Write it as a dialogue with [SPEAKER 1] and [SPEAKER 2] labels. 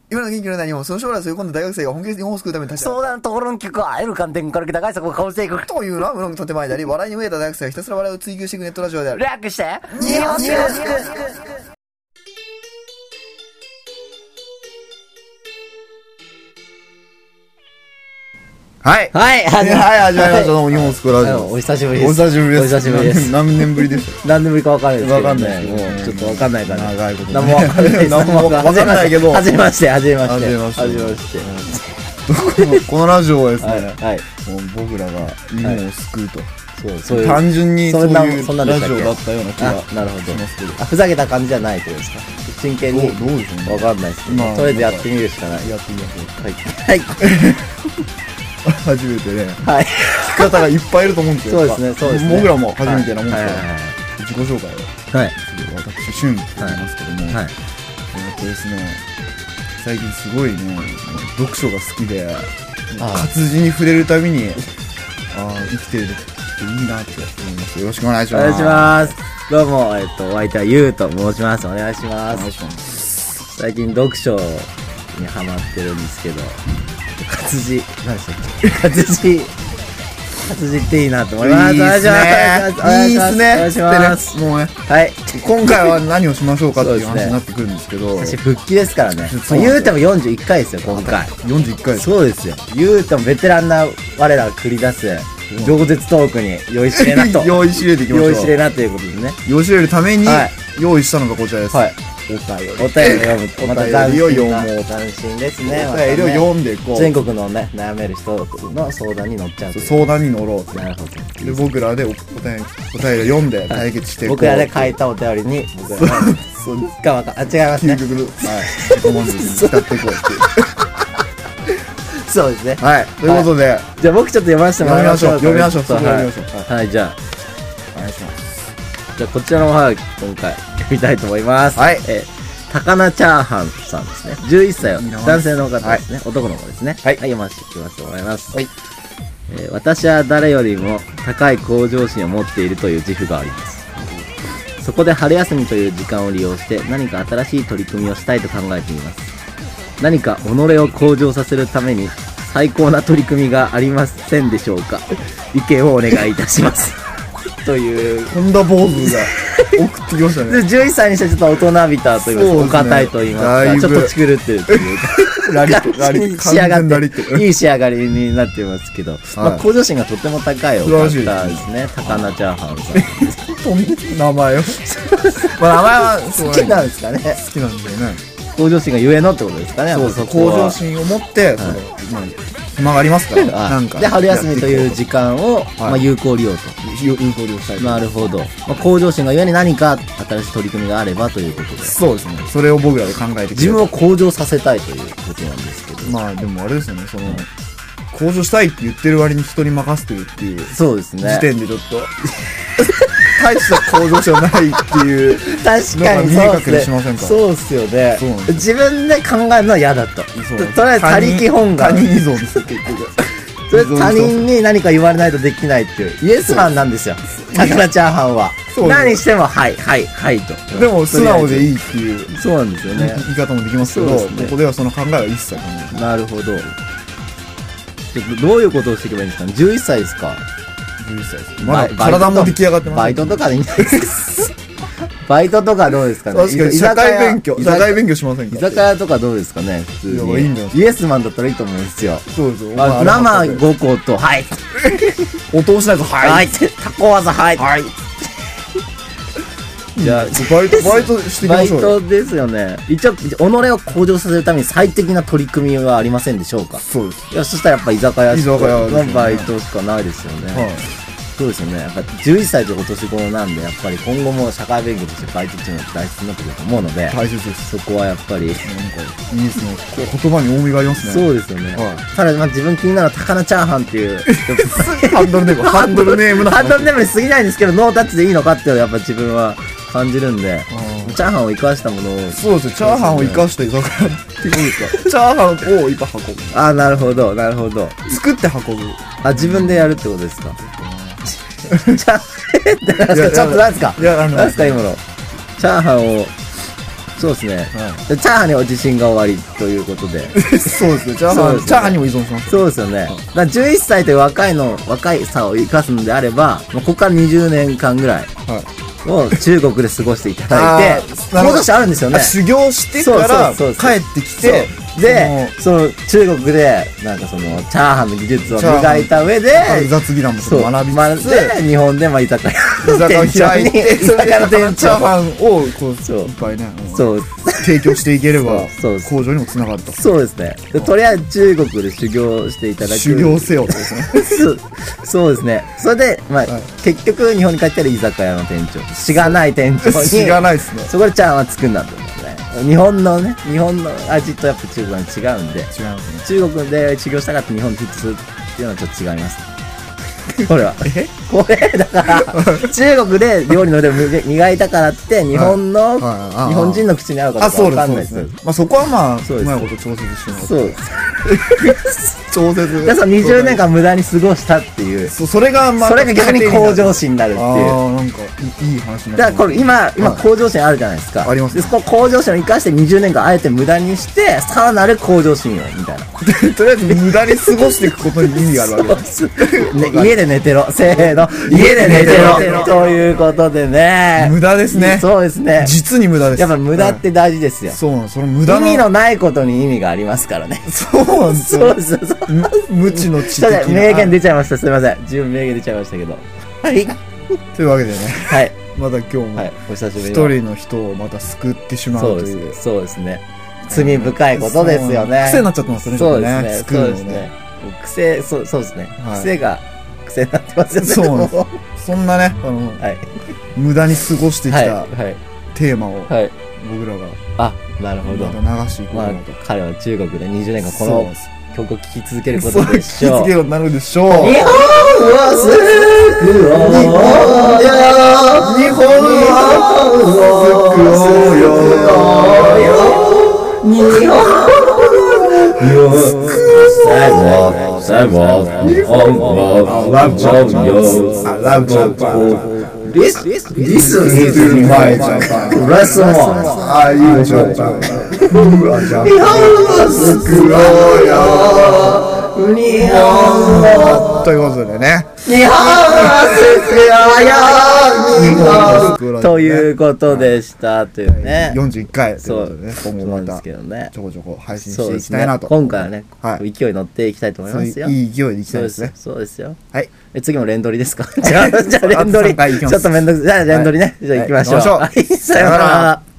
[SPEAKER 1] 今の元気の何も、その将来そういう今度大学生が本気で日本を救うために立ち上がる。
[SPEAKER 2] 相談討論局は得る観点から来た解釈を構成く
[SPEAKER 1] というのは無論とて前であり、笑いに飢えた大学生がひたすら笑いを追求していくネットラジオである。
[SPEAKER 2] 略して、日本スク
[SPEAKER 1] はい。
[SPEAKER 2] はい、
[SPEAKER 1] 始まりました。どうも、日本スクラジオ。
[SPEAKER 2] お久しぶりです。
[SPEAKER 1] お久しぶりです。
[SPEAKER 2] お久しぶりです。
[SPEAKER 1] 何年ぶりでした
[SPEAKER 2] 何年ぶりか分かんないですけど。
[SPEAKER 1] 分かんないです
[SPEAKER 2] もう、ちょっと分かんないから。
[SPEAKER 1] 長いこと。
[SPEAKER 2] 何も分かんないです。
[SPEAKER 1] 何も分かんないけど。
[SPEAKER 2] はじめまして。
[SPEAKER 1] はじめまして。このラジオはですね、僕らが日本を救うと。そういう。単純にそういうラジオだったような気がしますけど。
[SPEAKER 2] ふざけた感じじゃないってことですか。真剣に。
[SPEAKER 1] どうでしょうね。
[SPEAKER 2] 分かんないですけど。とりあえずやってみるしかない。
[SPEAKER 1] やってみましょう。
[SPEAKER 2] はい。
[SPEAKER 1] 初めてね、
[SPEAKER 2] はい、
[SPEAKER 1] 聞き方がいっぱいいると思うんですよ。
[SPEAKER 2] そうですね。
[SPEAKER 1] 僕らも初めてなもんですから、自己紹介を。
[SPEAKER 2] はい。
[SPEAKER 1] 私、シュンって言いますけども、ですね、最近すごいね、読書が好きで、活字に触れるたびに、生きてるっていいなって思います。よろしくお願いします。
[SPEAKER 2] お願いします。どうも、お相手はゆうと申します。お願いします。
[SPEAKER 1] お願いします。
[SPEAKER 2] 最近読書にハマってるんですけど、活字、何でしたっけ？活字っていいなと思います。
[SPEAKER 1] いいっすね。いいっすね。
[SPEAKER 2] お願いします。
[SPEAKER 1] もうね。
[SPEAKER 2] はい。
[SPEAKER 1] 今回は何をしましょうかっていう話になってくるんですけど。
[SPEAKER 2] 私、復帰ですからね。言うても41回ですよ、今回。
[SPEAKER 1] 41回。
[SPEAKER 2] そうですよ。言うてもベテランな我らが繰り出す、饒舌トークに酔いしれなと。
[SPEAKER 1] 酔いしれていきましょう。
[SPEAKER 2] 酔いしれなということでね。
[SPEAKER 1] 酔いしれるために用意したのがこちらです。
[SPEAKER 2] はい。お便りを読むと。
[SPEAKER 1] お便りを読む。
[SPEAKER 2] 斬新ですね。
[SPEAKER 1] お便りを読んでいこう。
[SPEAKER 2] 全国のね、悩める人の相談に乗っちゃう。
[SPEAKER 1] 相談に乗ろうって。
[SPEAKER 2] なるほど。
[SPEAKER 1] で、僕らでお便りを読んで対決していこう。
[SPEAKER 2] 僕らで書いたお便りに、僕らが、違いますね。
[SPEAKER 1] 究極の、はい。思うんです使っていこうっていう。
[SPEAKER 2] そうですね。
[SPEAKER 1] はい。ということで。
[SPEAKER 2] じゃあ僕ちょっと読ませてもらいましょう。
[SPEAKER 1] 読みましょう。
[SPEAKER 2] はい、じゃあ。
[SPEAKER 1] お願いします。
[SPEAKER 2] じゃあこちらのおはがき今回読みたいと思います。
[SPEAKER 1] はい。
[SPEAKER 2] 高菜チャーハンさんですね。11歳男性の方ですね。男の子ですね。はい。読ませてもらいます。はい。私は誰よりも高い向上心を持っているという自負があります。そこで春休みという時間を利用して何か新しい取り組みをしたいと考えています。何か己を向上させるために最高な取り組みがありませんでしょうか。意見をお願いいたします。という
[SPEAKER 1] 本田坊主が送ってきましたね。
[SPEAKER 2] 11歳にしてちょっと大人びたと言いますか、お堅いと言いますか、ちょっとチクるってるっていう
[SPEAKER 1] ラリッ
[SPEAKER 2] 仕上がっていい仕上がりになってますけど、向上心がとても高いお方ですね。高菜チャーハンさん。
[SPEAKER 1] 名前を名前は
[SPEAKER 2] 好きなんですかね。
[SPEAKER 1] 好きなんだよね。
[SPEAKER 2] 向上心がゆえのってことですかね。
[SPEAKER 1] そう向上心を持って暇がありますから。なんか
[SPEAKER 2] で春休みという時間を有効利用と。
[SPEAKER 1] 有効利用したい。
[SPEAKER 2] なるほど。向上心がゆえに何か新しい取り組みがあればということで。
[SPEAKER 1] そうですね。それを僕らで考えて
[SPEAKER 2] 自分を向上させたいということなんですけど。
[SPEAKER 1] まあでもあれですよね。向上したいって言ってる割に人に任せてるっていう。
[SPEAKER 2] そうですね。
[SPEAKER 1] 時点でちょっと大した向上心はないっていう
[SPEAKER 2] 確かに
[SPEAKER 1] 見え隠れしませんか。
[SPEAKER 2] そうっすよね。自分で考えるのは嫌だと。とりあえず他力本願。
[SPEAKER 1] 他人依存ですよ結局。
[SPEAKER 2] それ他人に何か言われないとできないっていうイエスマンなんですよ。高菜チャーハンは何してもはいはいはいと。
[SPEAKER 1] でも素直でいいっていう
[SPEAKER 2] そうなんですよね。
[SPEAKER 1] 言い方もできますけど、ここではその考えは一切考えない。
[SPEAKER 2] なるほど。どういうことをしていけばいいんですかね。11歳ですか。
[SPEAKER 1] 11歳です。まだ体も出来上がってます。
[SPEAKER 2] バイトとかでいいんじゃないですか。バイトとかどうですかね。
[SPEAKER 1] 確かに社会勉強しませんか。
[SPEAKER 2] 居酒屋とかどうですかね。普通にイエスマンだったらいいと思うんですよ。
[SPEAKER 1] そうですよ。
[SPEAKER 2] 生5個とはい
[SPEAKER 1] お通しないと
[SPEAKER 2] はいタコ技はいじゃあ
[SPEAKER 1] バイトしていきましょうよ。
[SPEAKER 2] バイトですよね。一応己を向上させるために最適な取り組みはありませんでしょうか。
[SPEAKER 1] そうです。
[SPEAKER 2] いやそしたらやっぱ居酒屋のバイトしかないですよね。そうですよね。やっぱ11歳とお年頃なんでやっぱり今後も社会勉強としてバイトっていうのが大切になってくると思うので、
[SPEAKER 1] 大切です。
[SPEAKER 2] そこはやっぱりなんか
[SPEAKER 1] いいですね。言葉に重みがありますね。
[SPEAKER 2] そうですよね。ただ自分気になるのは高菜チャーハンっていう
[SPEAKER 1] ハンドルネーム
[SPEAKER 2] に過ぎないんですけどノータッチでいいのかっていうのはやっぱ自分は感じるんで、チャーハンを生かしたものを。
[SPEAKER 1] そうですよ。チャーハンを生かした居酒屋ってことですか。チャーハンをいっぱい運ぶ。
[SPEAKER 2] あ、なるほどなるほど。
[SPEAKER 1] 作って運ぶ。
[SPEAKER 2] 自分でやるってことですか。ちょっと何ですか。何ですか今の。チャーハンをそうですね。チャーハンには自信が終わりということで。
[SPEAKER 1] そうですね。チャーハンにも依存します。
[SPEAKER 2] そうですよね。だから11歳という若いさを生かすのであれば、ここから20年間ぐらいを中国で過ごしていただいて、もう少しあるんですよね。
[SPEAKER 1] 修行してから帰ってきて、
[SPEAKER 2] で、その中国で、なんかその、チャーハンの技術を磨いた上で、
[SPEAKER 1] 雑技団も学びつ
[SPEAKER 2] つ、日本で居酒屋
[SPEAKER 1] を開いて、
[SPEAKER 2] 居酒屋の店長
[SPEAKER 1] チャーハンを、こう、いっぱいね、提供していければ、工場にもつながると。
[SPEAKER 2] そうですね。とりあえず中国で修行していただく。
[SPEAKER 1] 修行せよですね。
[SPEAKER 2] そうですね。それで、まあ、結局日本に帰ったら居酒屋の店長。しがない店長に。
[SPEAKER 1] しがないですね。
[SPEAKER 2] そこでチャーハンは作るんだと思うね。日本の味とやっぱ中国は違うんで。違いますね。中国で修行したかった日本にヒットするっていうのはちょっと違います。これは。これ、だから、中国で料理の腕を磨いたからって、日本人の口に合うかどうかわかんないです。
[SPEAKER 1] まあそこはまあ、うまいこと調節してもらって。
[SPEAKER 2] そうです。
[SPEAKER 1] 調節。
[SPEAKER 2] で、その20年間無駄に過ごしたっていう。
[SPEAKER 1] それがまあ、
[SPEAKER 2] それが逆に向上心になるっていう。
[SPEAKER 1] なんか、いい話になる。
[SPEAKER 2] だからこれ今向上心あるじゃないですか。
[SPEAKER 1] あります。
[SPEAKER 2] で、そこ向上心を生かして20年間あえて無駄にして、さらなる向上心を、みたいな。
[SPEAKER 1] とりあえず無駄に過ごしていくことに意味があるわけです。
[SPEAKER 2] 家で寝てろ。せーの。家で寝てろ。ということでね。
[SPEAKER 1] 無駄ですね。
[SPEAKER 2] そうですね。
[SPEAKER 1] 実に無駄です。
[SPEAKER 2] やっぱ無駄って大事ですよ。
[SPEAKER 1] そうなんです。その無駄
[SPEAKER 2] 意味のないことに意味がありますからね。
[SPEAKER 1] そうなんですよ。
[SPEAKER 2] そうです。
[SPEAKER 1] 無知の知的な。
[SPEAKER 2] 名言出ちゃいました。すいません。自分名言出ちゃいましたけど。はい。
[SPEAKER 1] というわけでね。
[SPEAKER 2] はい。
[SPEAKER 1] また今日も。
[SPEAKER 2] お久しぶり。
[SPEAKER 1] 一人の人をまた救ってしまうという。
[SPEAKER 2] そうですね。罪深いことですよね。
[SPEAKER 1] 癖になっちゃってますね。
[SPEAKER 2] そうですね。そうですね。癖、そうですね。癖が、癖になってますよね。
[SPEAKER 1] そうなんです。そんなね、無駄に過ごしてきたテーマを、僕らが、
[SPEAKER 2] なるほど。
[SPEAKER 1] また流していこうかなと。
[SPEAKER 2] 彼は中国で20年間この曲を聴き続けることでしょう。
[SPEAKER 1] 聴き続けるようになるでしょう。
[SPEAKER 2] 日本は救おうよ。
[SPEAKER 1] 日本は救おうよ。日本This is my Japan. Lesson 1. Are you Japan? 日本を救おうよ。日本をということでね。
[SPEAKER 2] 日本を救おうよ。ということでしたというね。
[SPEAKER 1] 41回ということでね。
[SPEAKER 2] 今後またちょ
[SPEAKER 1] こちょこ配信していきたいなと。
[SPEAKER 2] 今回はね、勢い乗っていきたいと思いますよ。
[SPEAKER 1] いい勢いでいきたいですね。
[SPEAKER 2] そうですよ。
[SPEAKER 1] はい。
[SPEAKER 2] 次も連撮りですか？じゃあ連撮り。ちょっとめんどくさい。じゃあ連撮りね。じゃあ行きましょう。はい。さよなら。